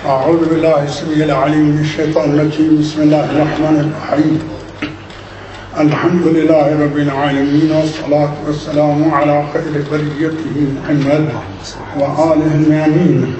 أعوذ بالله السميع العليم من الشيطان الرجيم. بسم الله الرحمن الرحيم. الحمد لله رب العالمين، والصلاة والسلام على خير بريته محمد وآله الميامين،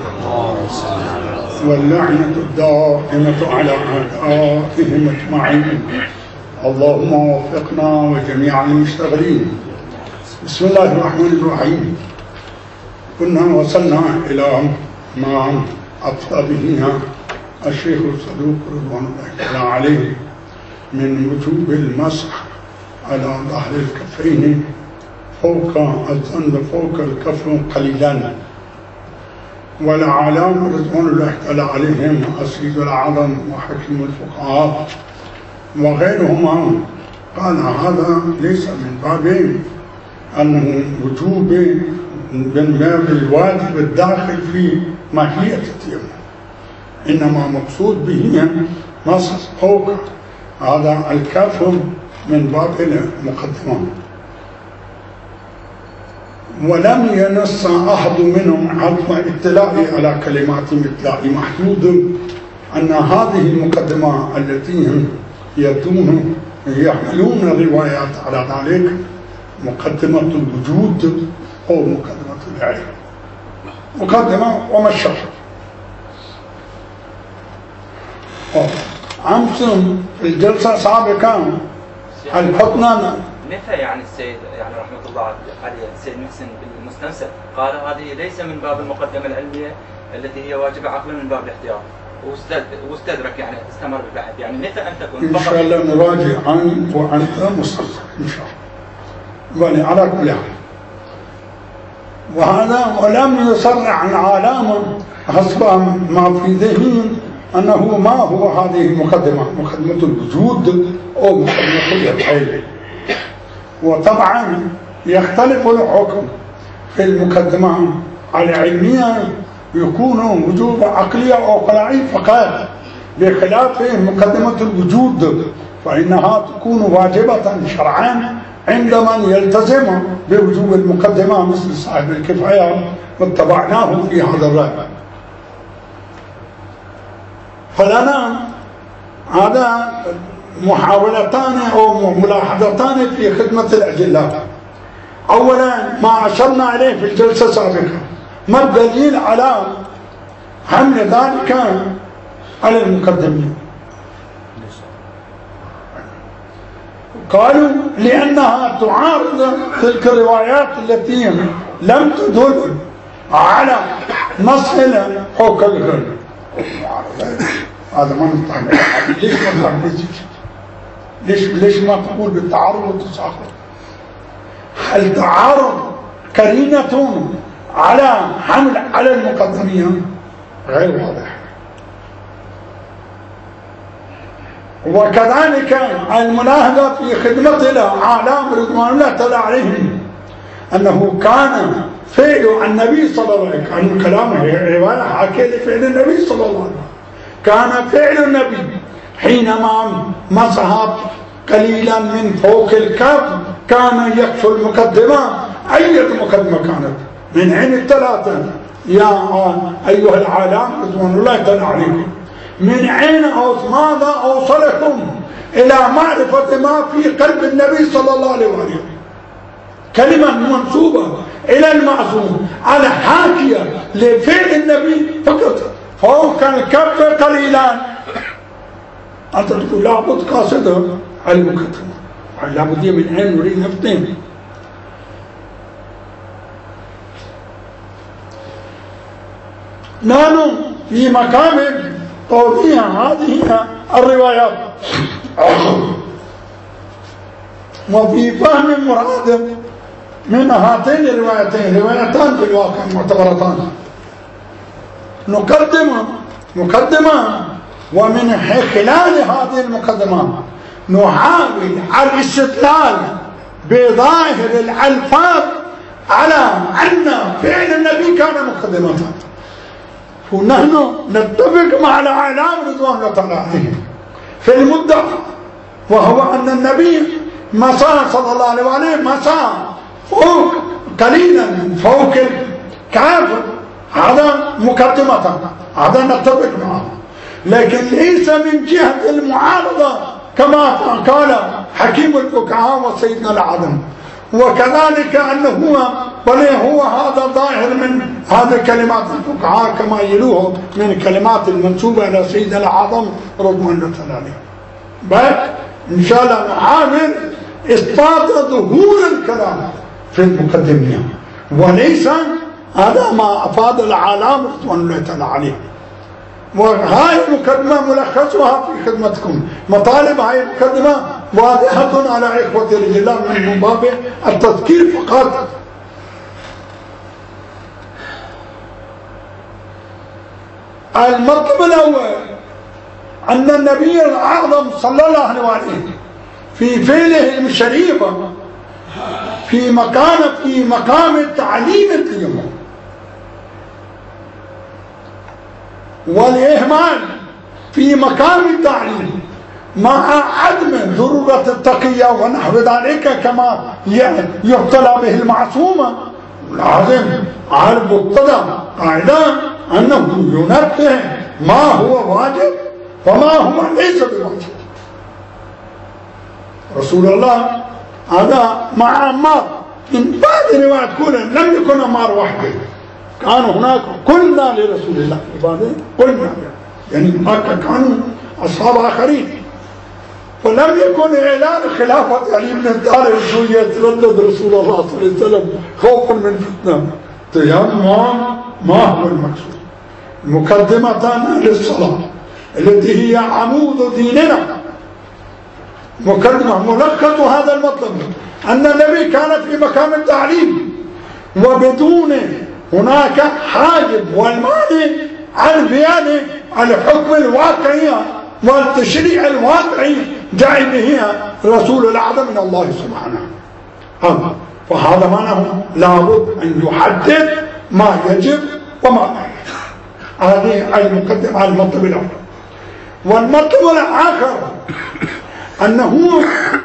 واللعنة الدائمة على أعدائهم أجمعين. اللهم وفقنا وجميع المشتغلين. بسم الله الرحمن الرحيم. كنا وصلنا إلى ما أفتى به الشيخ الصدوق رضوان الله تعالى عليه من وجوب المسح على ظهر الكفين فوق الذنب فوق الكف قليلا. والعلامة رضوان الله تعالى عليهم السيد الأعظم وحكيم الفقهاء وغيرهما قال هذا ليس من باب أنه وجوب من باب الواجب الداخل في ماهية التيمم، إنما مقصود به مسح فوق هذا الكف من باب المقدمة. ولم ينص أحد منهم عدم اطلاعي على كلمات اطلاعي محدود أن هذه المقدمة التي هم يحملون الروايات على ذلك مقدمة الوجود أو مقدمة العلم، مقدمة ومشرع. أمس في الجلسة السابقة الحطنا نفى يعني السيد يعني رحمة الله عليه السيد محسن بالمستنسخ قال هذه ليس من باب المقدمة العلمية التي هي واجبة عقلا من باب الاحتياط، واستدرك يعني استمر بالبحث، يعني نفى أن تكون إن شاء الله نراجع عنه وأنت مستنسخ إن شاء الله. على كل حال وهذا ولم يصرح عن علامة حسب ما في ذهنه أنه ما هو هذه المقدمة، مقدمة الوجود أو مقدمة العلم. وطبعا يختلف الحكم في المقدمة العلمية، يكون وجوب عقلية أو قلعي فقط، بخلاف مقدمة الوجود فإنها تكون واجبة شرعا عند من يلتزم بوجوب المقدمة مثل صاحب الكفاية واتبعناه في هذا الرأي. فلنا هذا محاولتان أو ملاحظتان في خدمة الأدلة. أولا ما أشرنا إليه في الجلسة السابقة، ما الدليل على حمل ذلك على المقدمين؟ قالوا لأنها تعارض تلك الروايات التي لم تدل على مسألة فوق الغرب. هذا ما نستعمل. ليش ما نستعمل؟ ليش ما تقول بالتعارض والتساقط؟ هل تعارض قرينة على حمل على المقدمين؟ غير واضح. وكذلك الملاحظة في خدمة الأعلام رضوان الله تعالى عليهم أنه كان فعل النبي صلى الله عليه وسلم، عن كلامه رواية حكي لفعل النبي صلى الله عليه وسلم، كان فعل النبي حينما مسح قليلا من فوق الكف كان يكفي المقدمة. أي مقدمة كانت من عين الثلاثة يا أيها العالم رضوان الله تعالى عليكم، من عين ماذا أوصلكم إلى معرفة ما في قلب النبي صلى الله عليه وسلم، كلمة منسوبة إلى المعصوم على حاكية لفعل النبي فقط فوق الكف قليلا. أنت تقول لابد قاصدة على المقدمة، لابد من عين نريد نفتين. نحن في مقام توضيح هذه الروايات وفي فهم المراد من هاتين الروايتين، روايتان في الواقع معتبرتان، نقدم مقدمة ومن خلال هذه المقدمة نحاول الاستدلال بظاهر الألفاظ على أن فعل النبي كان مقدمة. ونحن نتفق مع الأعلام رضوان الله تعالى عليهم في المدة، وهو أن النبي مسى صلى الله عليه وسلم مسى فوق قليلا فوق الكعب هذا مقدمة، هذا نتفق معه، لكن ليس من جهة المعارضة كما قال حكيم الفقهاء وسيدنا العظم. وكذلك أنه هو هذا ظاهر من هذه كلمات الفقهاء كما يلوه من كلمات المنسوبة إلى سيدنا العظم رضوان الله عليه. بل إن شاء الله نحاول إثبات ظهور الكلام في المقدمة، وليس هذا ما أفاد العالم رضوان الله عليه. وهاي المقدمة ملخصها في خدمتكم. مطالب هاي المقدمة واضحة على إخوة الرجال من باب التذكير فقط. المطلب الأول أن النبي الأعظم صلى الله عليه وسلم في فعله الشريف في مقام تعليم الدين والإهمال في مقام التعليم مع عدم ضرورة التقية ونحو ذلك كما يبتلى به المعصومة، لازم على المقتضى قاعدة أنه ينبه ما هو واجب وما هو ليس بواجب. رسول الله هذا مع عمار، من بعض الروايات تقول لم يكن عمار وحده، كان هناك قلنا لرسول الله، وبعدين قلنا يعني هناك كانوا أصحاب آخرين، فلم يكن إعلان خلافة علي بن أبي طالب يتردد رسول الله صلى الله عليه وسلم خوفا من فتنة. تيمم ما هو المقصود؟ مقدمة للصلاة التي هي عمود ديننا، مقدمة ملخص هذا المطلب أن النبي كان في مقام التعليم، وبدون هناك حاجب والمانع عن بيان الحكم الواقعي والتشريع الواقعي جاء به رسول الأعظم من الله سبحانه. فهذا معناه لابد أن يحدد ما يجب وما لا يجب. هذه المقدمة المطلب الأول. والمطلب الآخر أنه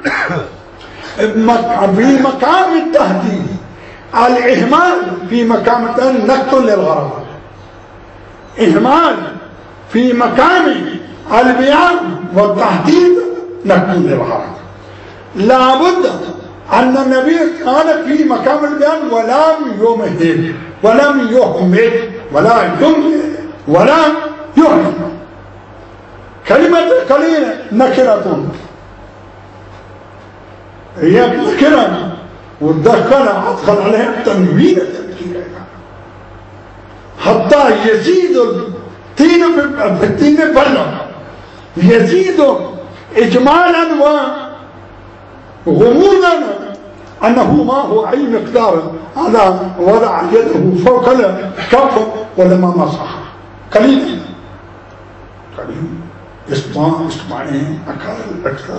في مقام التهديد الإهمال في مقام نقل للغرض، إهمال في مقام البيان والتهديد نقل للغرض. لابد أن النبي كان في مقام البيان ولم يمهل ولم يهمل ولا يهمل. كلمة قليلة نكرة، هي نكرة أدخل عليها تنوين التنكير حتى يزيد الطين بالطين بلة، يزيد إجمالا وغموضا أنه ما هو أي مقدار على وضع يده فوق الكف ولما مسح قليلا إصبعين أكثر.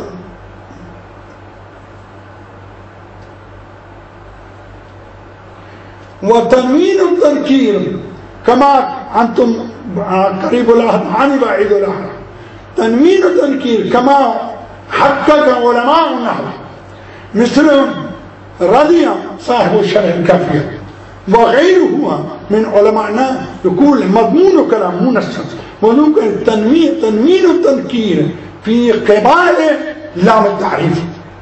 وتنوين التنكير كما أنتم قريب العهد عن بعيد العهد، تنوين التنكير كما حقق علماء النحو مثل رضي صاحب الشرح الكافية وغيره من علمائنا يقول مضمون كلام منسق ونقول تنوين التنكير في قبال لام التعريف،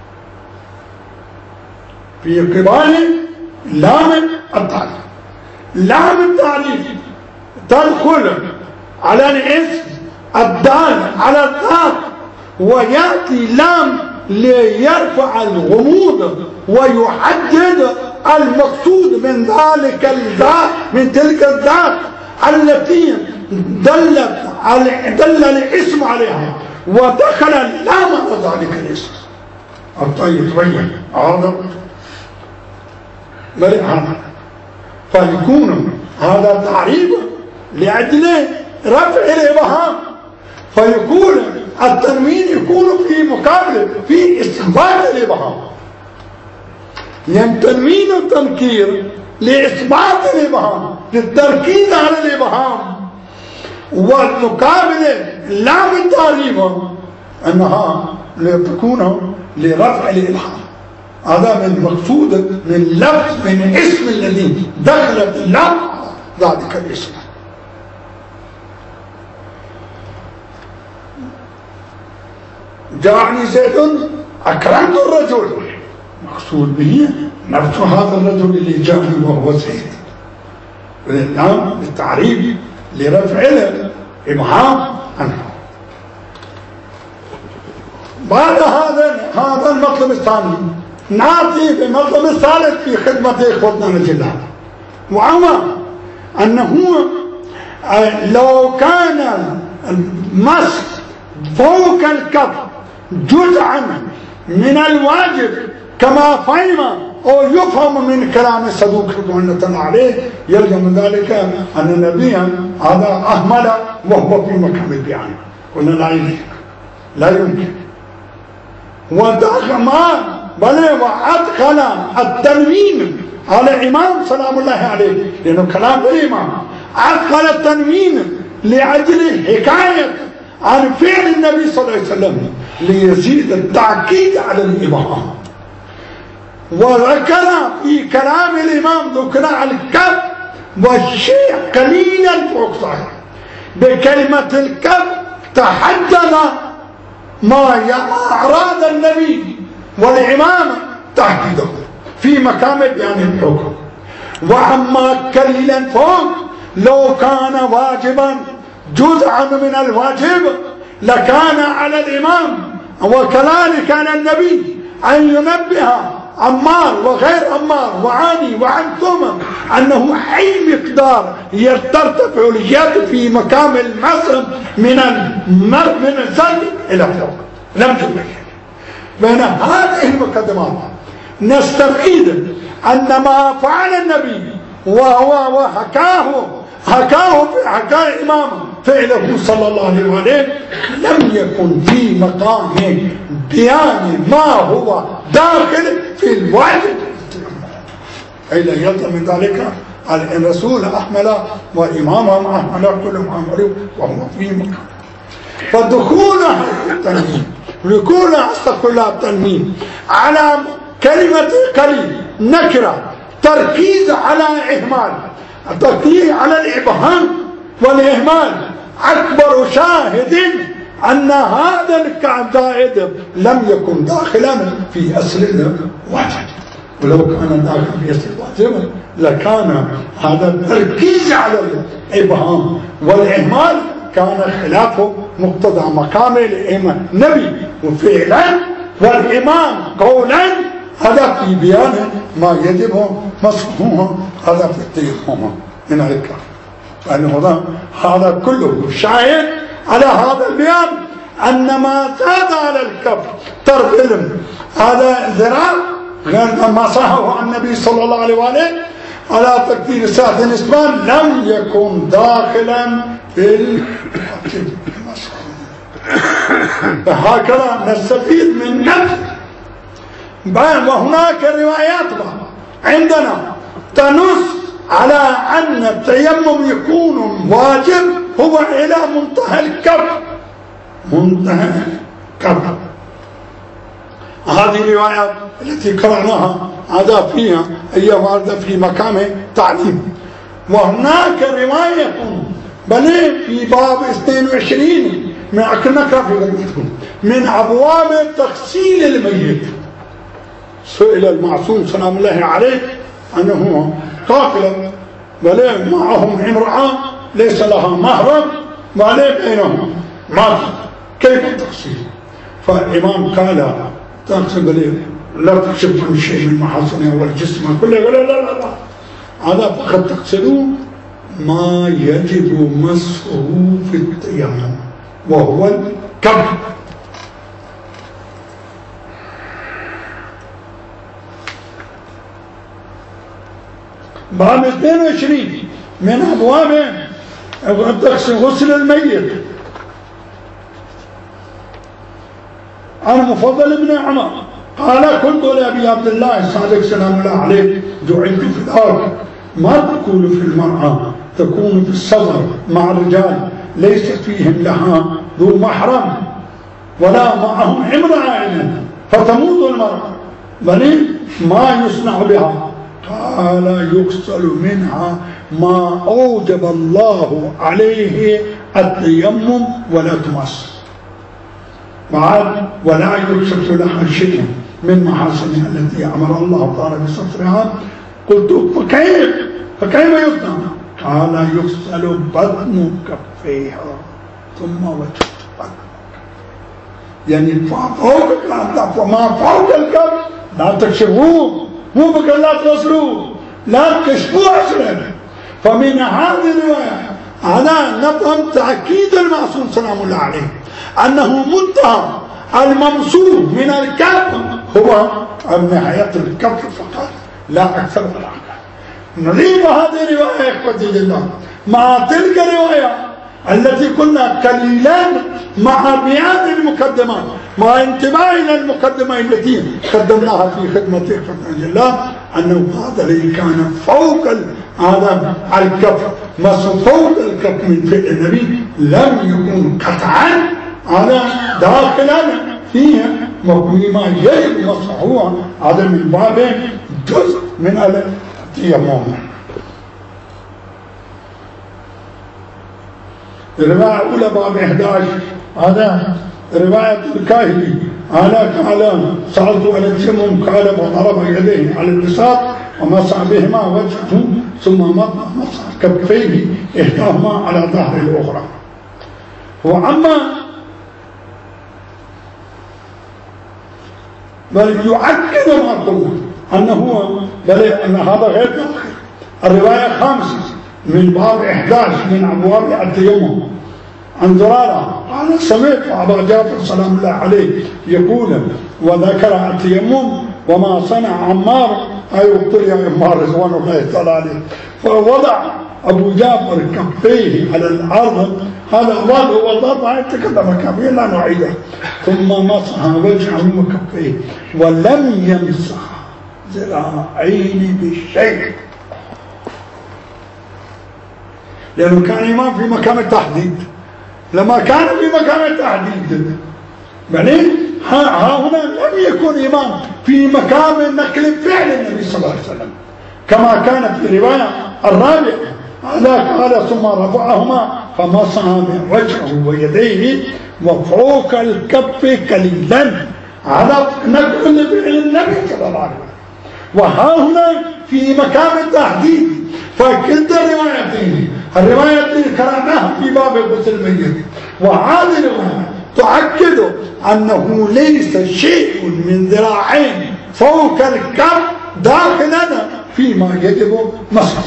في قبال لام التعريف. لام التعريف تدخل على الاسم الدال على الذات، ويأتي لام ليرفع الغموض ويحدد المقصود من ذلك الذات، من تلك الذات التي دل الاسم عليها ودخل اللام على ذلك الاسم. الطيب هذا مرحبا، فيكون هذا تعريف لأجل رفع الإبهام، فيكون التنوين يكون في مقابل في إثبات الإبهام، يعني تنوين التنكير لإثبات الإبهام للتركيز على الإبهام، والمقابل لام التعريف أنها لتكون لرفع الإبهام. هذا من مقصود من لفظ من اسم الذي دخلت اللام ذلك الاسم. جاءني زيد أكرمت الرجل، مقصود به نفس هذا الرجل اللي جاءني وهو زيد، والآن بالتعريف لرفع الإبهام عنه. بعد هذا المطلب الثاني نأتي بالمطلب الثالث في خدمة إخوتنا الجلال، وهو أنه لو كان المس فوق الكف جزءا من الواجب كما فهم أو يفهم من كلام الصدوق رضوان الله عليه، يلزم ذلك أن النبي هذا أهمل وهو في مكان البيان. قلنا لا يمكن ودخل ما بل وأدخل التنوين على إمام سلام الله عليه، لأنه كلام الإمام أدخل التنوين لأجل حكاية عن فعل النبي صلى الله عليه وسلم ليزيد التأكيد على الإمام. وذكر في كلام الإمام ذكر الكف والشيء قليلا فوق صحيح، بكلمة الكف تحدد ما أراد النبي والإمام تحديده في مقام بيان الحكم. وأما قليلا فوق لو كان واجبا جزءا من الواجب لكان على الإمام وكذلك على النبي أن ينبه عمار وغير عمار وعاني وعن ثم أنه أي مقدار ترتفع اليد في مقام المسلم من الزل إلى فوق لم تبين. بين هذه المقدمات نستفيد أن ما فعل النبي وهو حكاه الإمام فعله صلى الله عليه وسلم لم يكن في مقام بيان ما هو داخل في الواجب، أي لا يلزم من ذلك على الرسول أحمل وإمامهم أحمل كلهم أمروا وهو في مقام. فدخول التنوين على كلمة قليل نكرة، تركيز على إهمال، التركيز على الإبهام والإهمال أكبر شاهد أن هذا الزائد لم يكن داخلا في أصل الواجب، ولو كان داخلا في أصل الواجب لكان هذا التركيز على الإبهام والإهمال كان خلاف مقتضى مقام النبي وفعلا والإمام قولا، هذا في بيان ما يجب مسحوه، هذا في التيمم من الكلام. فإنه هذا كله شاهد على هذا البيان أن ما زاد على الكف طرف علم هذا ذراع غير ما صحه عن النبي صلى الله عليه وآله على تكفير ساعة الإسلام لم يكن داخلا في المسح. فهكذا نستفيد من نفس. وهناك روايات عندنا تنص على أن التيمم يكون واجب هو إلى منتهى الكف، منتهى الكف. هذه الروايات التي قرأناها هذا فيها هي واردة في مقام تعليم. وهناك رواية بل في باب 22 من أبواب تغسيل الميت، سئل المعصوم سلام الله عليه أنه قافلا بل معهم امرأة ليس لها محرم وعليه بينهم ما كيف التغسيل؟ فالإمام قال تغسل لا تكشف عن شيء من محاصنها والجسم كله ولا لا لا لا، هذا فقط تغسلوا ما يجب مسحه في التيمم وهو الكف. باب 22 من أبواب غسل الميت عن مفضل بن عمر قال كنت لأبي عبد الله الصادق سلام الله عليه جعلت في الأرض ما تقول في المرأة تكون في السفر مع الرجال ليس فيهم لها ذو محرم ولا معهم امرأة فتموت المرأة بل ما يصنع بها قال يغسل منها ما أوجب الله عليه التيمم ولا تمس، بعد ولا يكشف لها شيء من محاسنها التي أمر الله تعالى بسترها. قلت فكيف يصنع؟ قال يغسل بطن كفيها ثم وجه بطن، يعني فوق الكف وما فوق الكف لا تكشفوه، مو بقى لا تغسلوه، لا تكشفوه أصلا. فمن هذه الرواية أنا نفهم تأكيد المعصوم سلام الله عليه أنه منتهى الممسوح من الكف هو نهاية الكف فقط، لا أكثر ولا أقل. نضيف هذه الرواية إخوتي لله مع تلك الرواية التي كنا قليلا مع بيان المقدمات، مع انتباه إلى المقدمة التي قدمناها في خدمة إخوتنا لله، أنه هذا الذي كان فوق هذا الكف مس فوق الكف من فعل النبي لم يكن قطعا على داخلا فيه مما يجب مسحه، هذا من باب جزء من التيمم. الرواية الأولى باب 11 هذا رواية الكاهلي قال سألت عن التيمم قال وضرب يديه على البساط ومسح بهما وجهه ثم مسح كفيه إحداهما على ظهر الأخرى. وأما بل يؤكد ما قلنا أن هذا غير داخل. الرواية الخامسة من باب 11 من أبواب التيمم عن زرارة قال سمعت أبا جعفر سلام الله عليه يقول وذكر التيمم وما صنع عمار أي وقت يا عمار رضوان الله تعالى عليه، فوضع أبو جعفر كفيه على الأرض، هذا وضع والله تكلم كفيه لا نعيده، ثم مسح وجهه وكفيه ولم يمسح ذراعين بشيء، لأنه كان إمام في مكان التحديد. لما كان في مكان التحديد بعدين ها هنا لم يكن إمام في مكان نقل فعل النبي صلى الله عليه وسلم كما كان في الرواية الرابعة قال ثم رفعهما فمسح وجهه ويديه وفوق الكف قليلا، هذا نقل فعل النبي صلى الله عليه وسلم. وها هنا في مكان التحديد، فكلتا الروايتين الرواية التي قرأناها في باب غسل الميت وهذه الرواية تؤكد أنه ليس شيء من ذراعين فوق الكف داخلنا فيما يجب مسحه.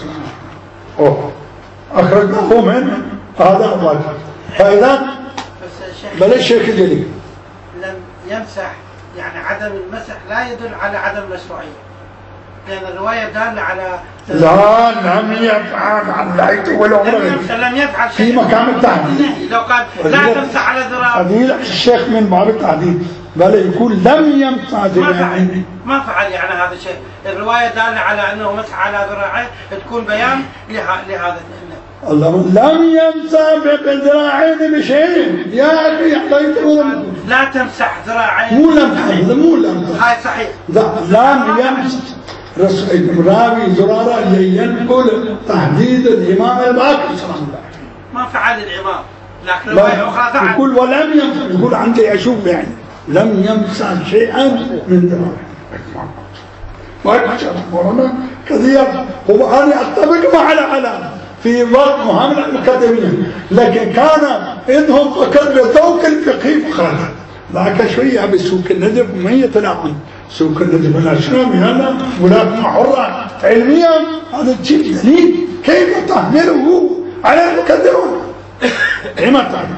أخرجناه من هذا الواجب. فإذا بل الشيخ الجليل لم يمسح، يعني عدم المسح لا يدل على عدم المشروعية، لأن الرواية دالة على لا لم يفعل رأيته ولا لم يفعل في مكان التحديد. لو قال لا تمسح على ذراع الشيخ من باب التحديد بل يقول لم يمسح ذراعين، ما فعل يعني هذا الشيء. الرواية دالة على أنه مسح على ذراعين تكون بيان لهذا الله لم يمسح بالذراعين بشيء يا أخي لا تمسح ذراعين مو لمسح هاي صحيح لم يمسح. راوي زرارة ينقل تحديد الإمام الباقر صلى الله عليه وسلم ما فعل الإمام، لكن رواية أخرى فعل. يقول ولم يمسح، يقول عندي أشوف يعني لم يمسح شيئا من ذراعين. وأكثر مرنا كثير وأنا أتفق مع العلامة في وقت مهمة المقدمين، لكن كان إنهم فقط بذوق الفقهي فقط، لكن شوية بسوق الندب ما يتلاعن سوق الندب الأشرامي هذا ولاة حرة علميا، هذا شيء دليل كيف تحمله على المقدمون لما تعمل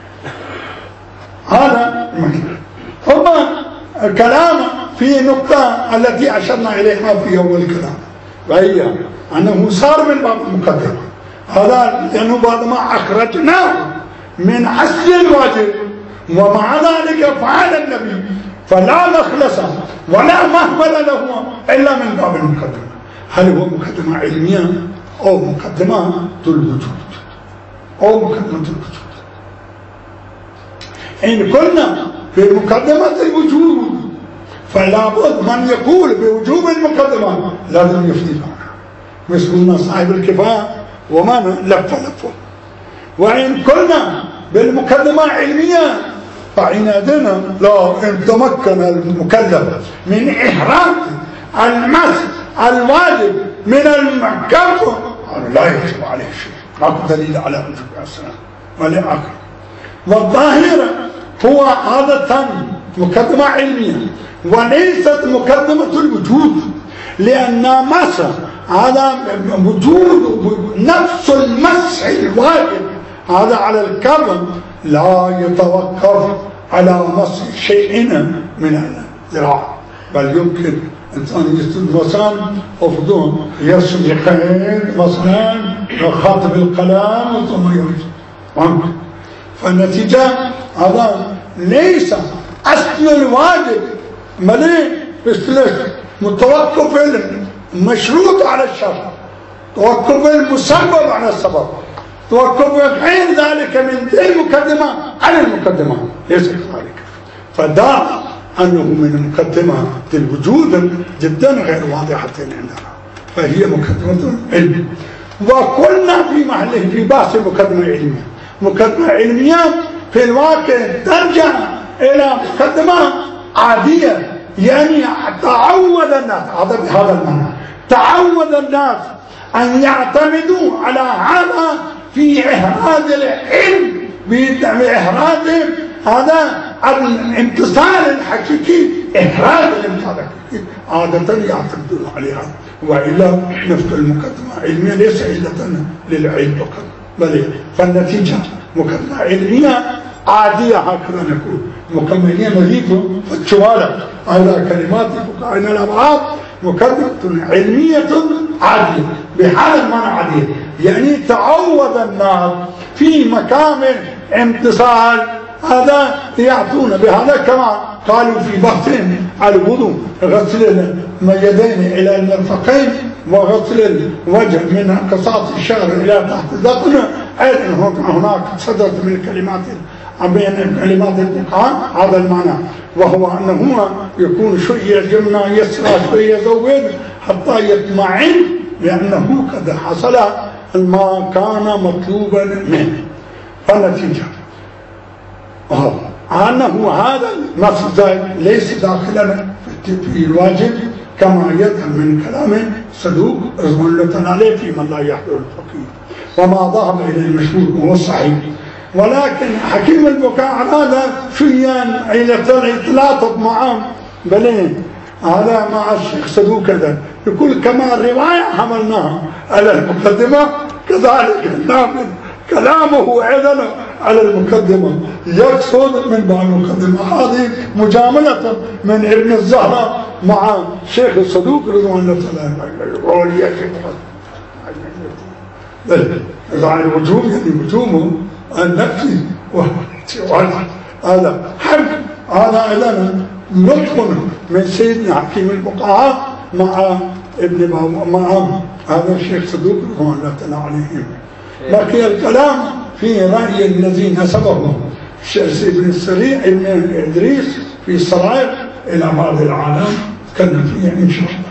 هذا المكان. ثم الكلام في نقطة التي أشرنا إليها في أول الكلام، وهي أنه صار من باب المقدمة هذا، لأنه بعد ما أخرجناه من أصل الواجب ومع ذلك فعل النبي فلا مخلص ولا مهمل له إلا من باب المقدمة. هل هو مقدمة علمية أو مقدمة الوجود أو مقدمة الوجود؟ إن كنا في مقدمة الوجود فلا بد من يقول بوجوب المقدمة لازم يفتي عنها، مسكونا صاحب الكفاية وما لفه. وإن كنا بالمقدمة علمية فعنادنا لا إن تمكن المكلف من إحراز المس الواجب من المكلف لا يجب عليه شيء، ماكو دليل على وجوب السلام ولا آخر. والظاهرة هو عادة مقدمة علمية وليست مقدمة الوجود، لأن مسح هذا وجود نفس المسح الواجب هذا على الكرم لا يتوقف على مسح شيء من الذراع، بل يمكن إنسان يستد مثلا أفضل يرسم خير مثلا يخاطب القلم ثم يرسم، فالنتيجة هذا ليس أصل الواجب مليء باستلاش متوقف المشروط على الشرع، توقف المسبب على السبب، توقف غير ذلك من المقدمة على المقدمة ليس كذلك. فدع أنه من مقدمة الوجود جدا غير واضحة عندنا، فهي مقدمة علم. وقلنا في محله في بحث مقدمة علمية، مقدمة علمية في الواقع ترجع إلى مقدمة عادية، يعني تعود الناس هذا بهذا المعنى، تعود الناس أن يعتمدوا على هذا في إحراز العلم، بإحراز هذا الامتصال الحقيقي، إحراز الامتصال الحقيقي عادة يعتمدون عليها، وإلا نفس المقدمة علمية ليس علة للعلم فقط بل فالنتيجة مقدمة علمية عادية هكذا نقول، مقدمة علمية نضيف فتشوالة على كلمات فقهاء الأبعاد مقدمة علمية عادية بهذا المعنى عادية، يعني تعود الناس في مقام امتصال هذا يعطون بهذا كما قالوا في بحثهم على الوضوء غسل اليدين إلى المرفقين وغسل الوجه من قصاص الشعر إلى تحت الذقن، أيضا هناك صدرت من كلمات بين كلمات الفقهاء هذا المعنى، وهو أنهما يكون شوية جمنا يسرى شوية يزود حتى يطمئن لأنه قد حصل ما كان مطلوبا منه. فالنتيجة أنه هذا المفضل ليس داخلا في الواجب كما يظهر من كلام صدوق رضوان الله تعالى عليه في من لا يحضر الفقيه، وما ذهب إلى المشهور وهو الصحيح. ولكن حكيم البكاء هذا شويا يتلاطف معه بلين هذا مع الشيخ صدوق كذا يقول كما الرواية حملناها على المقدمة كذلك نعمل كلامه أيضا على المقدمة، يقصد من بعض المقدمة هذه مجاملة من ابن الزهرة مع شيخ الصدوق رضوان الله تعالى عليه الوجوب، يعني وجوبه النفسي هذا حق، هذا أيضا لطف من سيدنا حكيم الفقهاء مع ابن مع هذا الشيخ صدوق رضوان الله تعالى عليهم. لكن الكلام في رأي الذي نسبه ابن السريع ابن إدريس في السرائر إلى بعض العالم كان فيه إن شاء الله.